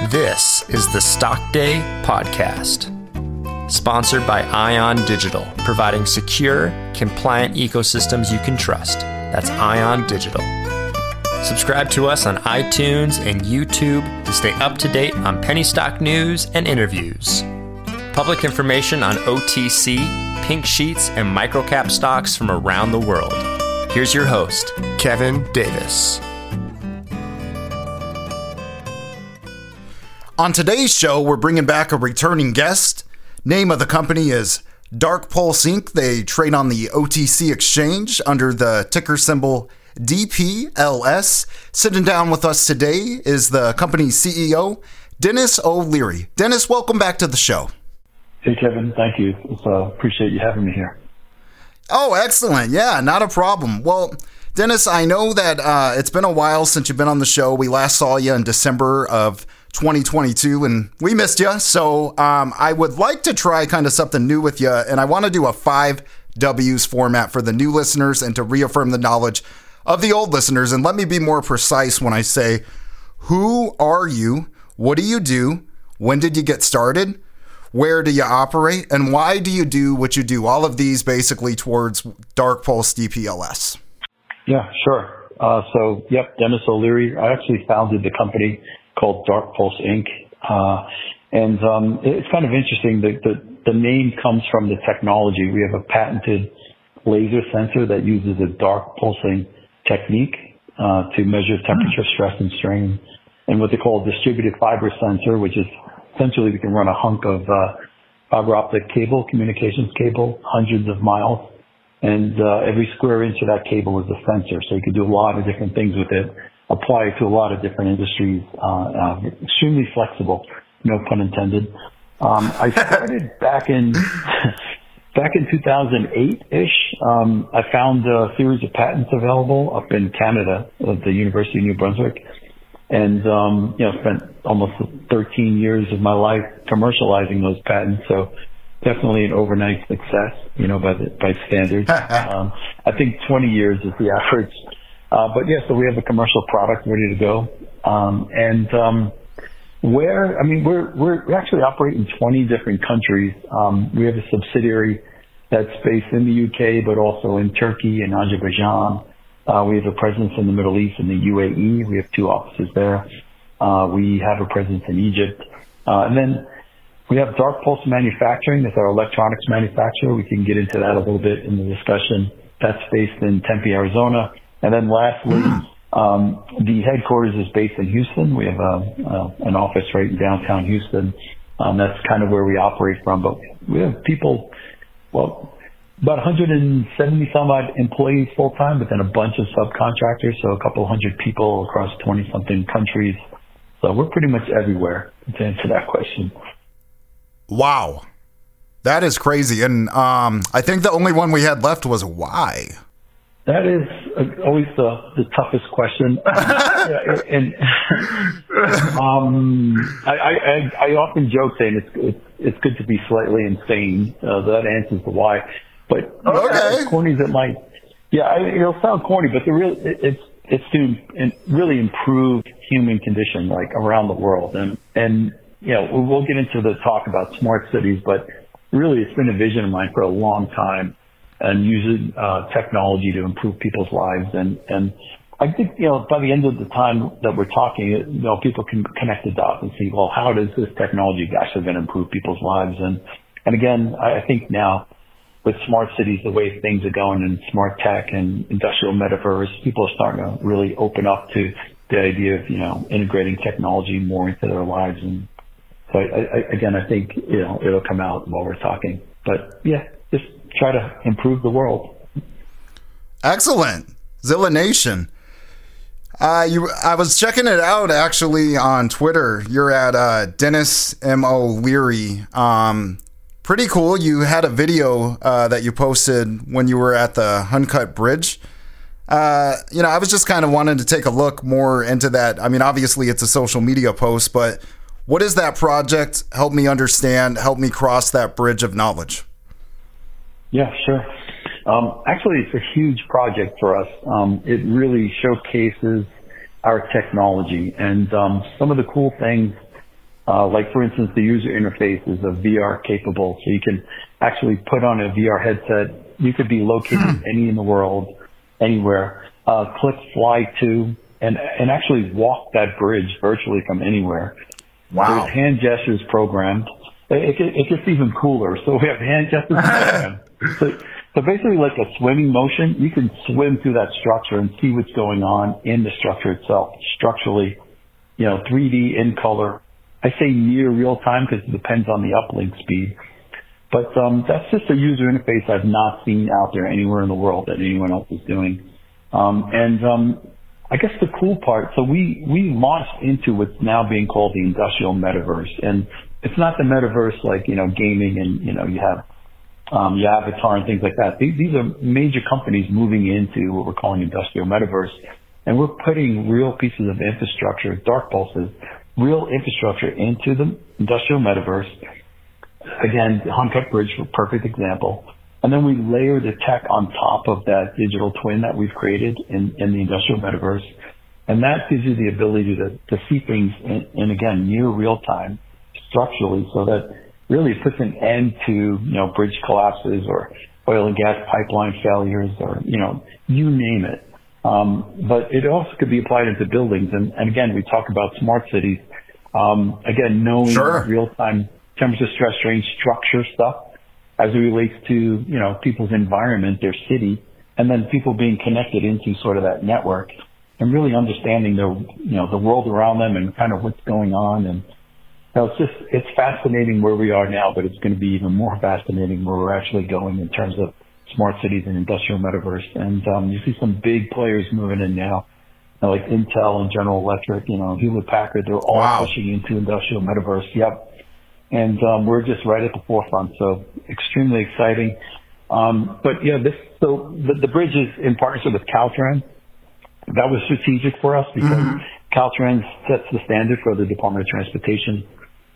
This is the Stock Day Podcast, sponsored by Ion Digital, providing secure, compliant ecosystems you can trust. That's Ion Digital. Subscribe to us on iTunes and YouTube to stay up to date on penny stock news and interviews. Public information on OTC, pink sheets, and microcap stocks from around the world. Here's your host, Kevin Davis. On today's show, we're bringing back a returning guest. Name of the company is Dark Pulse Inc. They trade on the OTC exchange under the ticker symbol DPLS. Sitting down with us today is the company's CEO, Dennis O'Leary. Dennis, welcome back to the show. Hey, Kevin. Thank you. Appreciate you having me here. Oh, excellent. Yeah, not a problem. Well, Dennis, I know that it's been a while since you've been on the show. We last saw you in December of 2022, and we missed you. So I would like to try kind of something new with you, and I want to do a 5 W's format for the new listeners and to reaffirm the knowledge of the old listeners. And let me be more precise when I say, who are you? What do you do? When did you get started? Where do you operate? And why do you do what you do? All of these basically towards Dark Pulse DPLS. Yeah, sure. Dennis O'Leary. I actually founded the company called Dark Pulse Inc. It's kind of interesting that the name comes from the technology. We have a patented laser sensor that uses a dark pulsing technique to measure temperature, stress, and strain, and what they call a distributed fiber sensor, which is essentially we can run a hunk of fiber optic cable, communications cable, hundreds of miles, and every square inch of that cable is a sensor. So you can do a lot of different things with it, apply it to a lot of different industries, extremely flexible, no pun intended. I started back in 2008-ish. I found a series of patents available up in Canada at the University of New Brunswick. And, spent almost 13 years of my life commercializing those patents. So definitely an overnight success, by standards. I think 20 years is the average. So we have a commercial product ready to go. We actually operate in 20 different countries. We have a subsidiary that's based in the UK, but also in Turkey and Azerbaijan. We have a presence in the Middle East and the UAE. We have 2 offices there. We have a presence in Egypt. And then we have Dark Pulse Manufacturing. That's our electronics manufacturer. We can get into that a little bit in the discussion. That's based in Tempe, Arizona. And then lastly, the headquarters is based in Houston. We have an office right in downtown Houston. That's kind of where we operate from. But we have people, about 170 some odd employees full time, but then a bunch of subcontractors. So a couple hundred people across 20 something countries. So we're pretty much everywhere, to answer that question. Wow. That is crazy. And I think the only one we had left was why. That is always the toughest question. I often joke saying it's good to be slightly insane. That answers the why. But okay. As corny as it might, it'll sound corny, but it's to really improve human condition, like around the world. And we'll get into the talk about smart cities, but really it's been a vision of mine for a long time, and using technology to improve people's lives. And I think, by the end of the time that we're talking, people can connect the dots and see, well, how does this technology actually going to improve people's lives? And again, I think now with smart cities, the way things are going, and smart tech and industrial metaverse, people are starting to really open up to the idea of, integrating technology more into their lives. And so I think, it'll come out while we're talking, but just try to improve the world. Excellent. Zilla Nation. I was checking it out actually on Twitter. You're at Dennis M. O'Leary. Pretty cool. You had a video that you posted when you were at the Huncut Bridge. I was just kind of wanting to take a look more into that. I mean, obviously it's a social media post, but what is that project? Help me understand, help me cross that bridge of knowledge. Yeah, sure. Actually, it's a huge project for us. It really showcases our technology, and some of the cool things Like, for instance, the user interface is a VR capable, so you can actually put on a VR headset. You could be located any in the world, anywhere, click fly to, and actually walk that bridge virtually from anywhere. Wow. There's hand gestures programmed. It gets even cooler. So we have hand gestures programmed. So basically, like a swimming motion, you can swim through that structure and see what's going on in the structure itself, structurally, 3D in color. I say near real time because it depends on the uplink speed. But that's just a user interface I've not seen out there anywhere in the world that anyone else is doing. I guess the cool part, so we launched into what's now being called the industrial metaverse. And it's not the metaverse like, gaming and, you have your avatar and things like that. These are major companies moving into what we're calling industrial metaverse. And we're putting real pieces of infrastructure, dark pulses, real infrastructure into the industrial metaverse. Again, the Huncut Bridge, a perfect example. And then we layer the tech on top of that digital twin that we've created in the industrial metaverse. And that gives you the ability to see things in again, near real time structurally, so that really puts an end to, bridge collapses or oil and gas pipeline failures or, you name it. But it also could be applied into buildings. And again, we talk about smart cities. Again, knowing real-time temperature, stress, range, structure stuff as it relates to, people's environment, their city, and then people being connected into sort of that network and really understanding the world around them and kind of what's going on. And it's fascinating where we are now, but it's going to be even more fascinating where we're actually going in terms of smart cities and industrial metaverse. And you see some big players moving in now, like Intel and General Electric, Hewlett Packard. They're all pushing into industrial metaverse. Yep. And we're just right at the forefront, so extremely exciting. But yeah, the bridge is in partnership with Caltrans. That was strategic for us because Caltrans sets the standard for the Department of Transportation.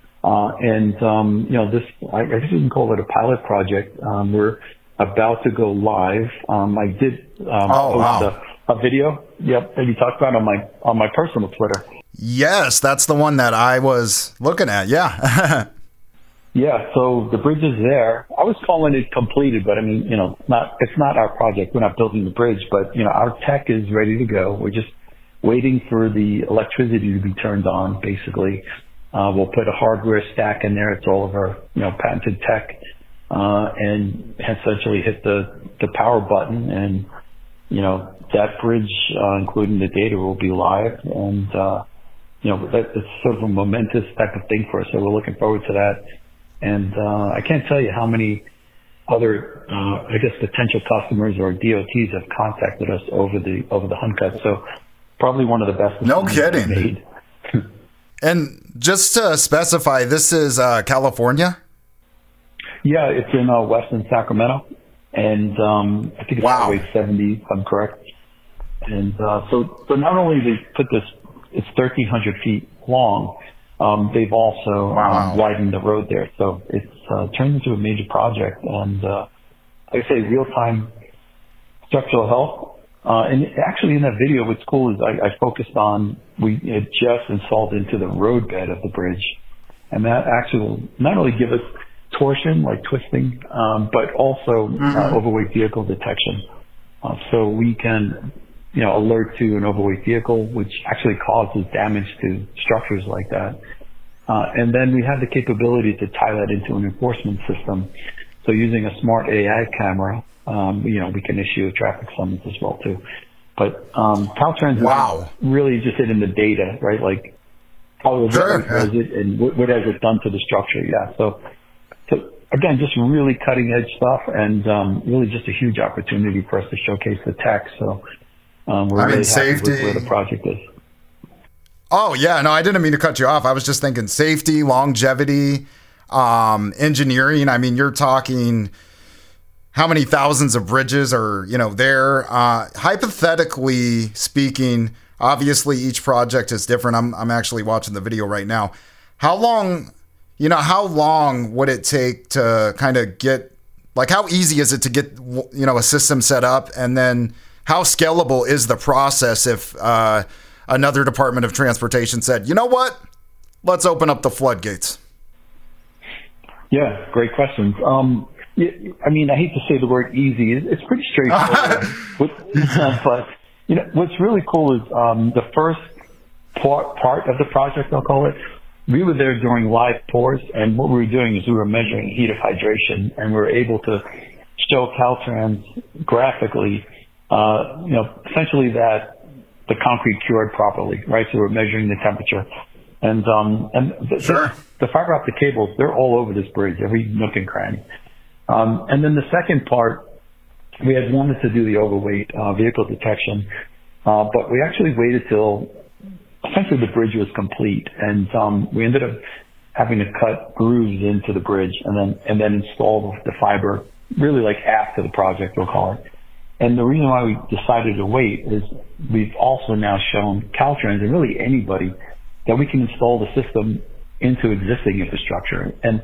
This, I guess you can call it a pilot project. We're about to go live. I did post a video. Yep, that you talked about on my personal Twitter. Yes, that's the one that I was looking at. Yeah. Yeah, so the bridge is there. I was calling it completed, but I mean, it's not our project. We're not building the bridge, but our tech is ready to go. We're just waiting for the electricity to be turned on, basically. We'll put a hardware stack in there. It's all of our, patented tech, and essentially hit the power button, and, that bridge, including the data, will be live. And, it's sort of a momentous type of thing for us. So we're looking forward to that. And I can't tell you how many other, potential customers or DOTs have contacted us over the Huncut. So probably one of the best. No kidding. Made. And just to specify, this is California? Yeah, it's in western Sacramento, and I think it's Highway 70, if I'm correct. And so not only they put this, it's 1,300 feet long. They've also widened the road there, so it's turned into a major project. And like I say, real-time structural health. And actually, in that video, what's cool is I focused on we had just installed into the roadbed of the bridge, and that actually will not only give us torsion, like twisting, but also overweight vehicle detection. So we can, alert to an overweight vehicle, which actually causes damage to structures like that. And then we have the capability to tie that into an enforcement system. So using a smart AI camera, we can issue a traffic summons as well too. But Caltrans is really interested in the data, right? Like how does it and what has it done to the structure? Yeah. So again, just really cutting edge stuff, and really just a huge opportunity for us to showcase the tech. So we're really happy with where the project is. Oh, yeah. No, I didn't mean to cut you off. I was just thinking safety, longevity, engineering. I mean, you're talking how many thousands of bridges are, there. Hypothetically speaking, obviously each project is different. I'm actually watching the video right now. How long would it take to kind of get, like, how easy is it to get, a system set up? And then how scalable is the process if, another Department of Transportation said, you know what? let's open up the floodgates. Yeah, great questions. I mean, I hate to say the word easy. It's pretty straightforward. But, what's really cool is the first part of the project, I'll call it, we were there during live pours, and what we were doing is we were measuring heat of hydration, and we were able to show Caltrans graphically, essentially that the concrete cured properly, right? So we're measuring the temperature. And the fiber optic cables, they're all over this bridge, every nook and cranny. And then the second part, we had wanted to do the overweight vehicle detection, but we actually waited till essentially the bridge was complete, and we ended up having to cut grooves into the bridge and then install the fiber really like after the project, we'll call it. And the reason why we decided to wait is we've also now shown Caltrans and really anybody that we can install the system into existing infrastructure. And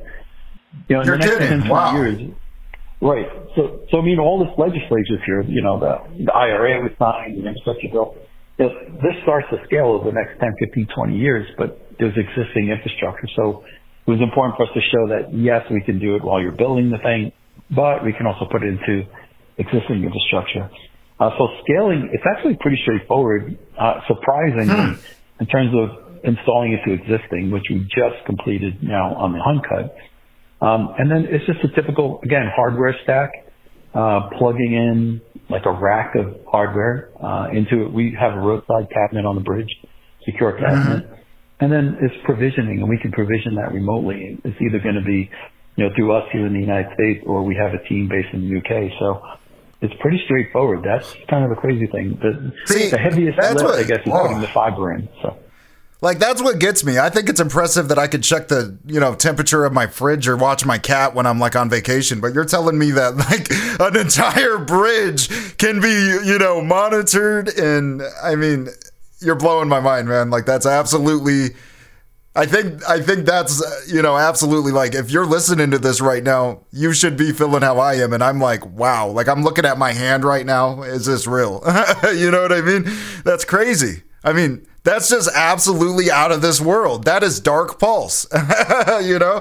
in the next 10, 20 years, right. So I mean, all this legislation here, the IRA was signed, the infrastructure bill, this starts to scale over the next 10, 15, 20 years, but there's existing infrastructure. So it was important for us to show that, yes, we can do it while you're building the thing, but we can also put it into existing infrastructure. So scaling, it's actually pretty straightforward, surprisingly, in terms of installing it to existing, which we just completed now on the Huncut. And then it's just a typical, again, hardware stack, plugging in like a rack of hardware into it. We have a roadside cabinet on the bridge, secure cabinet. And then it's provisioning, and we can provision that remotely. It's either going to be, through us here in the United States, or we have a team based in the UK. So it's pretty straightforward. That's kind of a crazy thing. The heaviest lift, I guess, is putting the fiber in. So. Like, that's what gets me. I think it's impressive that I could check the, temperature of my fridge or watch my cat when I'm like on vacation. But you're telling me that like an entire bridge can be, monitored. And I mean, you're blowing my mind, man. Like, that's absolutely, I think that's, absolutely, like, if you're listening to this right now, you should be feeling how I am. And I'm like, wow, like I'm looking at my hand right now. Is this real? You know what I mean? That's crazy. I mean, that's just absolutely out of this world. That is dark pulse, Yeah,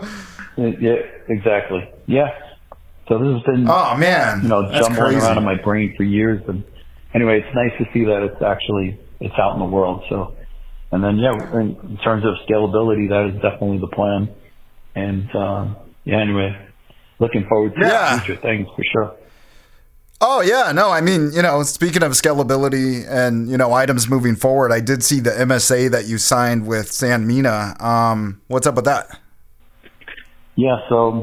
exactly. Yeah. So this has been, oh man, jumbling around in my brain for years. And anyway, it's nice to see that it's out in the world. So, and then, in terms of scalability, that is definitely the plan. And, anyway, looking forward to future things for sure. Oh, yeah. No, I mean, speaking of scalability and, items moving forward, I did see the MSA that you signed with Sanmina. What's up with that? Yeah.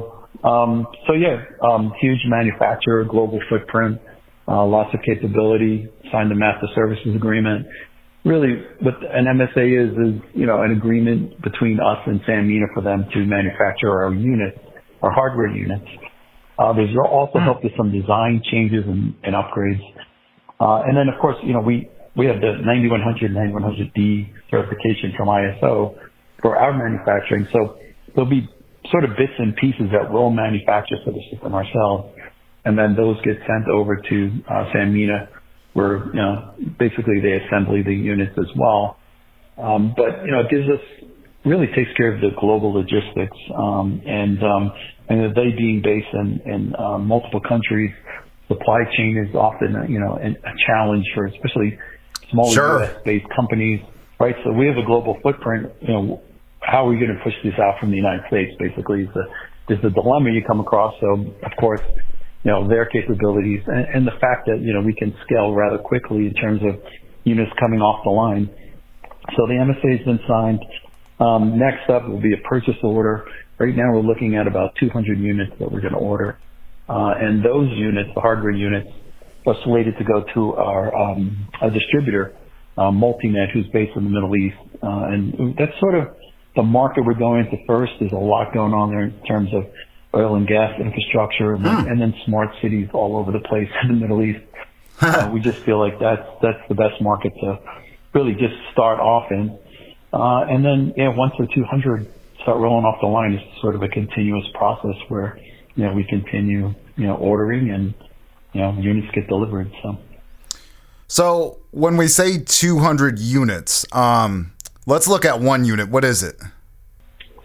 Huge manufacturer, global footprint, lots of capability, signed a master services agreement. Really, what an MSA is, an agreement between us and Sanmina for them to manufacture our units, our hardware units. There's also helped with some design changes and upgrades. And then, of course, we have the 9100, 9100D certification from ISO for our manufacturing. So there'll be sort of bits and pieces that we'll manufacture for the system ourselves. And then those get sent over to Sanmina, where, basically they assemble the units as well. But it gives us, really takes care of the global logistics, and they being based in multiple countries, supply chain is often a challenge for especially smaller US-based companies, right? So we have a global footprint. How are we going to push this out from the United States? Basically, is the dilemma you come across. So of course, their capabilities and the fact that we can scale rather quickly in terms of units coming off the line. So the MSA has been signed. Next up will be a purchase order. Right now we're looking at about 200 units that we're going to order. And those units, the hardware units, are slated to go to our distributor, Multinet, who's based in the Middle East. And that's sort of the market we're going to first. There's a lot going on there in terms of oil and gas infrastructure and then smart cities all over the place in the Middle East. We just feel like that's the best market to really just start off in. And then, once the 200 start rolling off the line, it's sort of a continuous process where, we continue, ordering and, units get delivered. So when we say 200 units, let's look at one unit. What is it?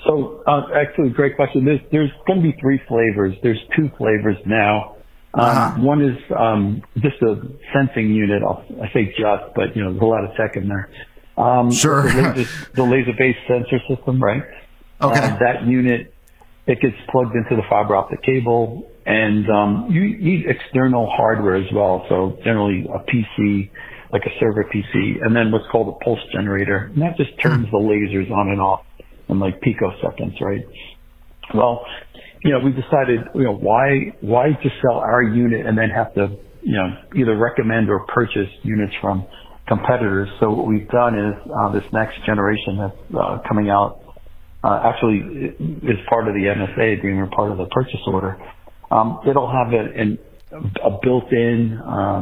So actually, great question. There's going to be 3 flavors. There's 2 flavors now. One is just a sensing unit. I say just, but there's a lot of tech in there. Sure. The laser-based sensor system, right? Okay. That unit, it gets plugged into the fiber optic cable, and you need external hardware as well. So generally a PC, like a server PC, and then what's called a pulse generator, and that just turns the lasers on and off in like picoseconds, right? Well, we decided, why just sell our unit and then have to, either recommend or purchase units from competitors. So what we've done is this next generation that's coming out actually is part of the MSA agreement, part of the purchase order. It'll have a built-in,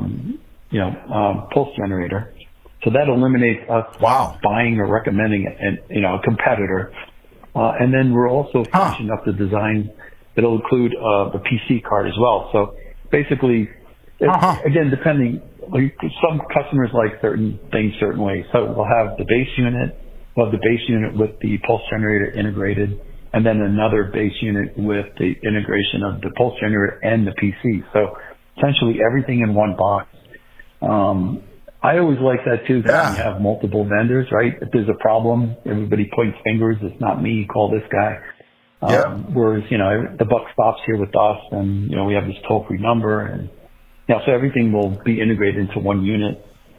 pulse generator. So that eliminates us buying or recommending a competitor. And then we're also finishing up the design. It'll include the PC card as well. So basically, again, depending, some customers like certain things certain ways. So we'll have the base unit, with the pulse generator integrated, and then another base unit with the integration of the pulse generator and the PC. So essentially everything in one box. I always like that too, that you have multiple vendors, right? If there's a problem, everybody points fingers. It's not me, call this guy. Whereas, the buck stops here with us, and, we have this toll-free number, and, so everything will be integrated into one unit.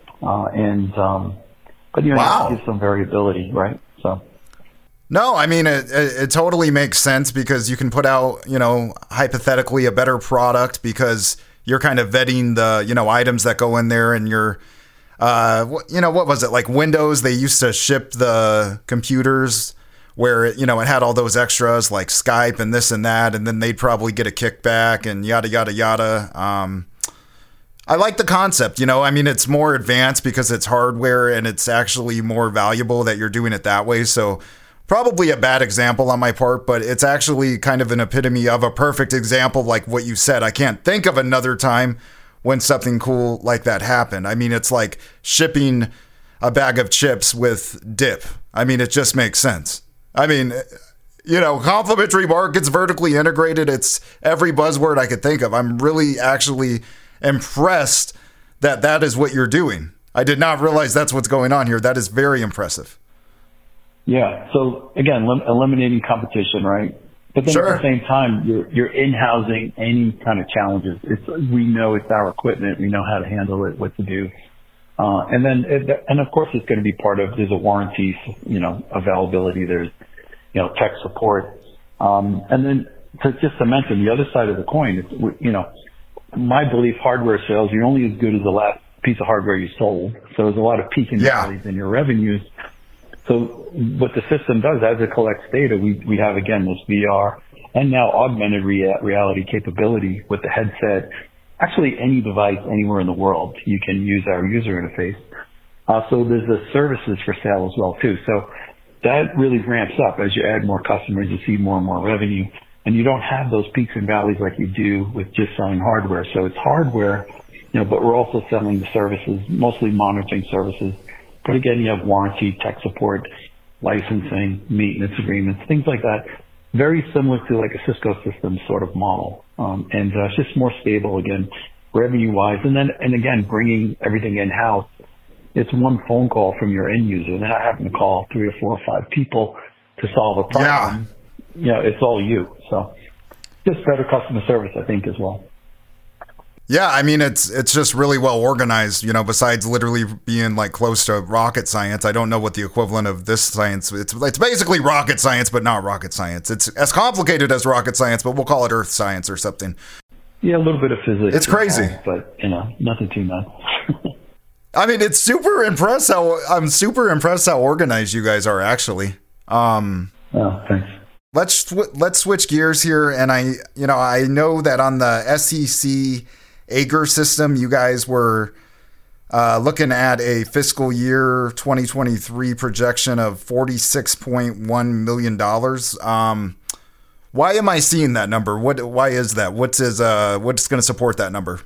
But, you have some variability, right? So. No, I mean, it totally makes sense, because you can put out, hypothetically a better product, because you're kind of vetting the, items that go in there, and you're, what was it, like Windows? They used to ship the computers where, it had all those extras like Skype and this and that, and then they'd probably get a kickback and yada, yada, yada. I like the concept, I mean, it's more advanced because it's hardware, and it's actually more valuable that you're doing it that way. So probably a bad example on my part, but it's actually kind of an epitome of a perfect example, like what you said. I can't think of another time when something cool like that happened. I mean, it's like shipping a bag of chips with dip. I mean, it just makes sense. I mean, complementary markets, vertically integrated. It's every buzzword I could think of. I'm really actually impressed that is what you're doing. I did not realize that's what's going on here. That is very impressive. Yeah. So again, eliminating competition, right? But then at the same time, you're in-housing any kind of challenges. We know it's our equipment. We know how to handle it, what to do. And of course it's going to be there's a warranty, availability. There's, tech support. And then just to mention the other side of the coin, my belief, hardware sales, you're only as good as the last piece of hardware you sold. So there's a lot of peaks and valleys in your revenues. So what the system does, as it collects data, we have, again, this VR and now augmented reality capability with the headset. Actually, any device anywhere in the world, you can use our user interface. So there's the services for sale as well, too. So that really ramps up as you add more customers, you see more and more revenue. And you don't have those peaks and valleys like you do with just selling hardware. So it's hardware, but we're also selling the services, mostly monitoring services. But again, you have warranty, tech support, licensing, maintenance agreements, things like that. Very similar to like a Cisco Systems sort of model. And it's just more stable, again, revenue-wise. And again, bringing everything in-house. It's one phone call from your end user. They're not having to call 3 or 4 or 5 people to solve a problem. It's all you. So just better customer service, I think, as well. Yeah, I mean, it's just really well organized, besides literally being like close to rocket science. I don't know what the equivalent of this science. It's basically rocket science, but not rocket science. It's as complicated as rocket science, but we'll call it earth science or something. Yeah, a little bit of physics. It's crazy. But, nothing too much. I mean, I'm super impressed how organized you guys are, actually. Oh, thanks. Let's switch gears here, and I know that on the SEC Ager system, you guys were looking at a fiscal year 2023 projection of $46.1 million. Why am I seeing that number? Why is that? What's going to support that number?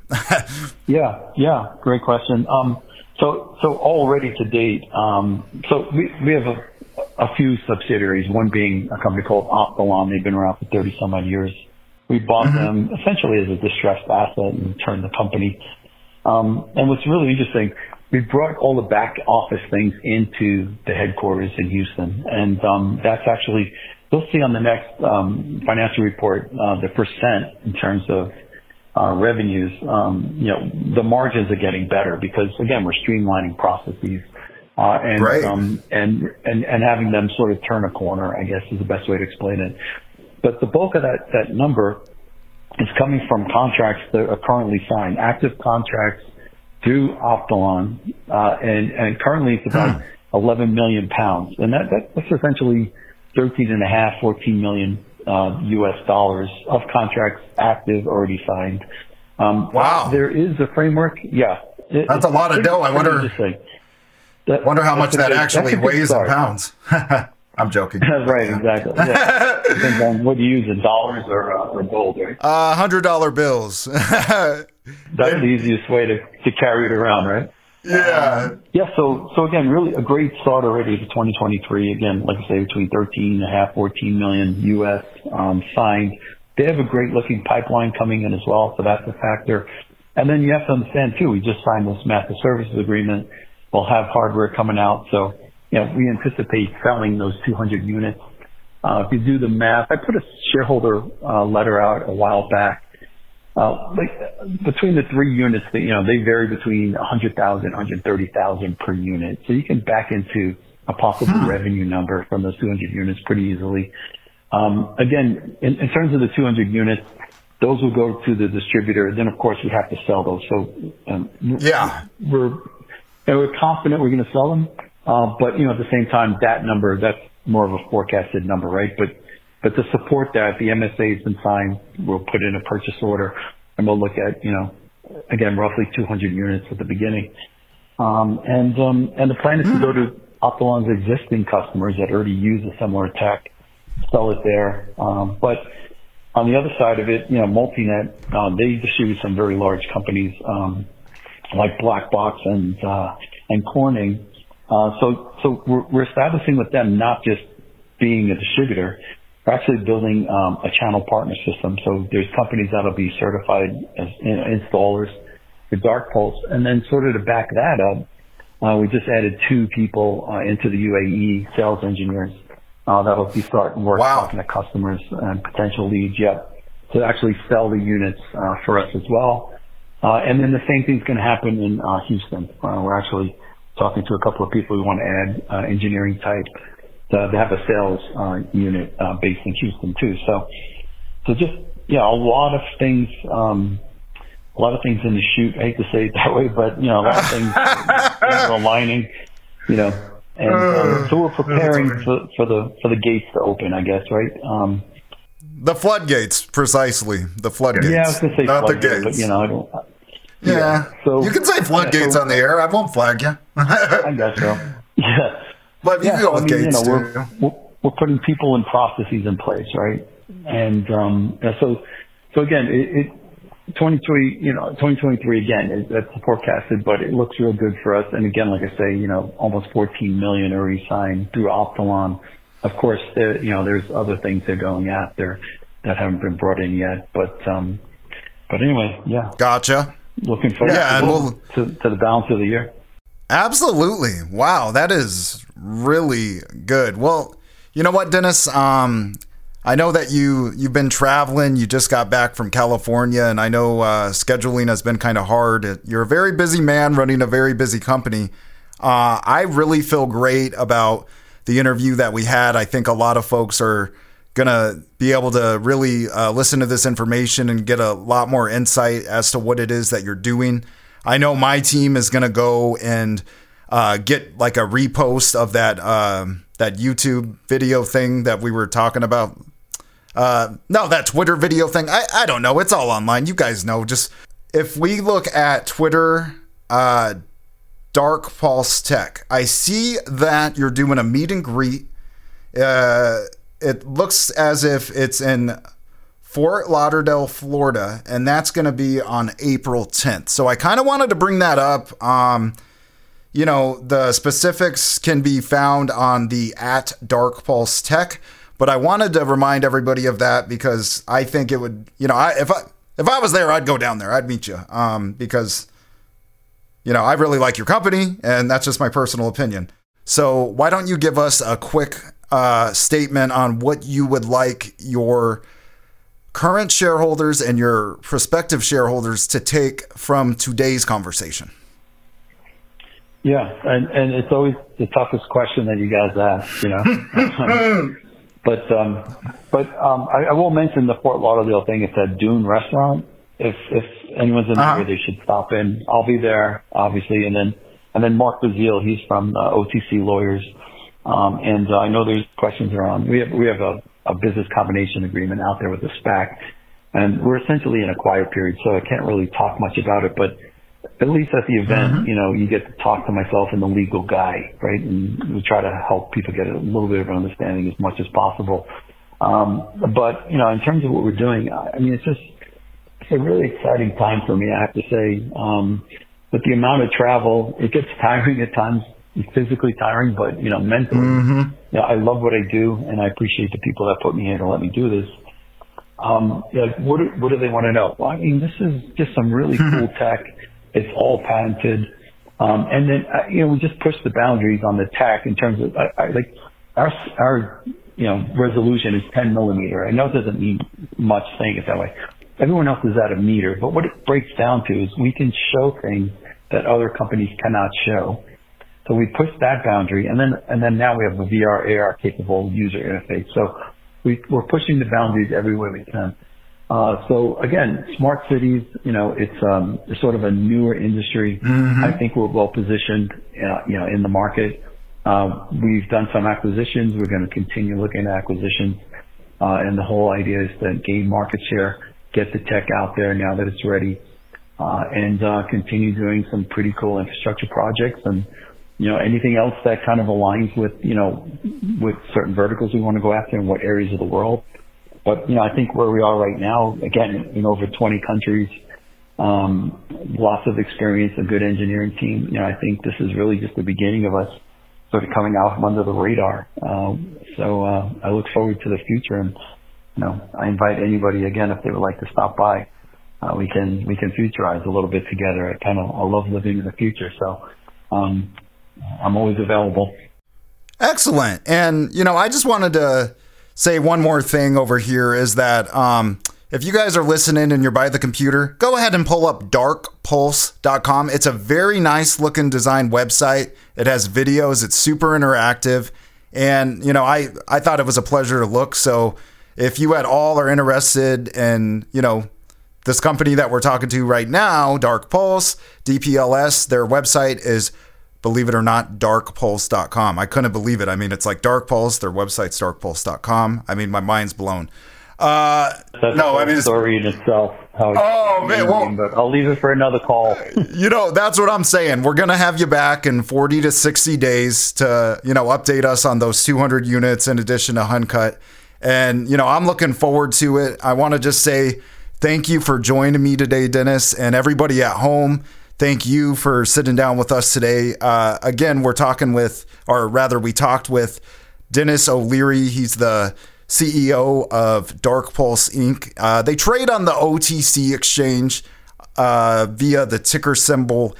Yeah, great question. So already to date, so we have a few subsidiaries, one being a company called Optolon. They've been around for 30 some odd years. We bought them essentially as a distressed asset and turned the company. And what's really interesting, we brought all the back office things into the headquarters in Houston. And that's actually, you'll see on the next financial report, the percent in terms of revenues. The margins are getting better because, again, we're streamlining processes. And having them sort of turn a corner, I guess, is the best way to explain it. But the bulk of that number is coming from contracts that are currently signed, active contracts through Optolon, and currently it's about 11 million pounds, and that's essentially 14 million US dollars of contracts active, already signed. Wow, there is a framework. Yeah, that's a lot of dough. I wonder how much that actually weighs in pounds. I'm joking. Right, exactly. Yeah. Depends on what you use, in dollars or gold, right? $100 bills. That's the easiest way to carry it around, right? Yeah. So again, really a great start already to 2023. Again, like I say, between 13.5, 14 million US signed. They have a great looking pipeline coming in as well, so that's a factor. And then you have to understand too, we just signed this master services agreement. We'll have hardware coming out, so we anticipate selling those 200 units. If you do the math, I put a shareholder letter out a while back. Between the 3 units, they vary between 100,000, 130,000 per unit. So you can back into a possible revenue number from those 200 units pretty easily. Again, in terms of the 200 units, those will go to the distributor. Then, of course, we have to sell those. So we're confident we're going to sell them. But, at the same time, that number, that's more of a forecasted number, right? But to support that, the MSA has been signed. We'll put in a purchase order and we'll look at, again, roughly 200 units at the beginning. And the plan is to go to Optolon's existing customers that already use a similar tech, sell it there. But on the other side of it, Multinet, they distribute some very large companies, like Blackbox and Corning. So we're establishing with them, not just being a distributor, we're actually building a channel partner system. So there's companies that'll be certified as installers for DarkPulse. And then sort of to back that up, we just added 2 people into the UAE, sales engineers, that'll be starting work talking to customers and potential leads to actually sell the units for us as well. And then the same thing's going to happen in Houston. We're actually talking to a couple of people who want to add engineering type to have a sales unit based in Houston too. So just a lot of things in the chute. I hate to say it that way, but a lot of things are aligning. And so we're preparing for the gates to open, I guess, right? The floodgates, precisely. The floodgates. Yeah, I was going to say not floodgates, the gates. but I don't. Yeah. So you can say floodgates on the air. I won't flag you. I guess so. Yeah. But you can go with gates we're putting people and processes in place, right? And so again, 2023 again, that's forecasted, but it looks real good for us. And again, like I say, almost 14 million already signed through Optolon. Of course, there's other things they're going after that haven't been brought in yet. But anyway, yeah. Gotcha. Looking forward to the balance of the year. Absolutely. Wow, that is really good. Well, you know what, Dennis? I know that you've been traveling. You just got back from California, and I know scheduling has been kind of hard. You're a very busy man running a very busy company. I really feel great about the interview that we had. I think a lot of folks are going to be able to really listen to this information and get a lot more insight as to what it is that you're doing. I know my team is going to go and get like a repost of that YouTube video thing that we were talking about. No, that Twitter video thing. I don't know. It's all online. You guys know. Just if we look at Twitter, Dark Pulse Tech, I see that you're doing a meet and greet. It looks as if it's in Fort Lauderdale, Florida, and that's going to be on April 10th. So I kind of wanted to bring that up. the specifics can be found on the @DarkPulseTech. But I wanted to remind everybody of that because I think it would, if I was there, I'd go down there. I'd meet you because, I really like your company, and that's just my personal opinion. So why don't you give us a quick statement on what you would like your current shareholders and your prospective shareholders to take from today's conversation? Yeah, and it's always the toughest question that you guys ask, But I will mention the Fort Lauderdale thing. It's at Dune Restaurant. If anyone's in the area, they should stop in. I'll be there, obviously, and then Mark Bazile, he's from OTC Lawyers, and I know there's questions around. We have a business combination agreement out there with the SPAC, and we're essentially in a quiet period, so I can't really talk much about it. But at least at the event, you get to talk to myself and the legal guy, right? And we try to help people get a little bit of an understanding as much as possible. But, in terms of what we're doing, it's a really exciting time for me, I have to say. With the amount of travel, it gets tiring at times, physically tiring, but, mentally, I love what I do, and I appreciate the people that put me here to let me do this. What do they want to know? Well, this is just some really cool tech. It's all patented. And then, we just push the boundaries on the tech in terms of, our resolution is 10 millimeter. I know it doesn't mean much saying it that way. Everyone else is at a meter, but what it breaks down to is we can show things that other companies cannot show. So we push that boundary, and then now we have a VR, AR capable user interface. So we're pushing the boundaries every way we can. So again, smart cities, it's sort of a newer industry. I think we're well positioned, in the market. We've done some acquisitions. We're going to continue looking at acquisitions. And the whole idea is to gain market share, get the tech out there now that it's ready, and continue doing some pretty cool infrastructure projects and, anything else that kind of aligns with, with certain verticals we want to go after in what areas of the world. But, I think where we are right now, again, in over 20 countries, lots of experience, a good engineering team. I think this is really just the beginning of us sort of coming out from under the radar. So I look forward to the future, and, I invite anybody again, if they would like to stop by, we can futurize a little bit together. I love living in the future. So, I'm always available. Excellent. And, I just wanted to say one more thing over here is that if you guys are listening and you're by the computer, go ahead and pull up darkpulse.com. It's a very nice looking design website. It has videos. It's super interactive. And, I thought it was a pleasure to look. So if you at all are interested in, this company that we're talking to right now, Dark Pulse, DPLS, their website is, believe it or not, darkpulse.com. I couldn't believe it. It's like Dark Pulse. Their website's darkpulse.com. My mind's blown. That's a story in itself. But I'll leave it for another call. That's what I'm saying. We're going to have you back in 40 to 60 days to, update us on those 200 units in addition to Huncut. And, I'm looking forward to it. I want to just say thank you for joining me today, Dennis, and everybody at home. Thank you for sitting down with us today. Again, we talked with Dennis O'Leary. He's the CEO of Dark Pulse Inc. They trade on the OTC exchange via the ticker symbol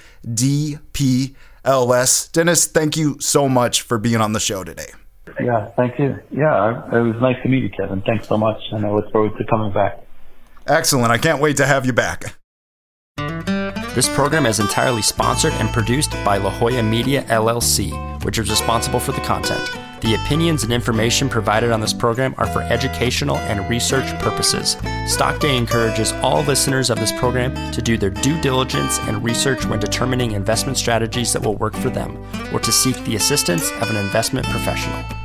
DPLS. Dennis, thank you so much for being on the show today. Yeah, thank you. Yeah, it was nice to meet you, Kevin. Thanks so much, and I look forward to coming back. Excellent. I can't wait to have you back. This program is entirely sponsored and produced by La Jolla Media, LLC, which is responsible for the content. The opinions and information provided on this program are for educational and research purposes. Stock Day encourages all listeners of this program to do their due diligence and research when determining investment strategies that will work for them, or to seek the assistance of an investment professional.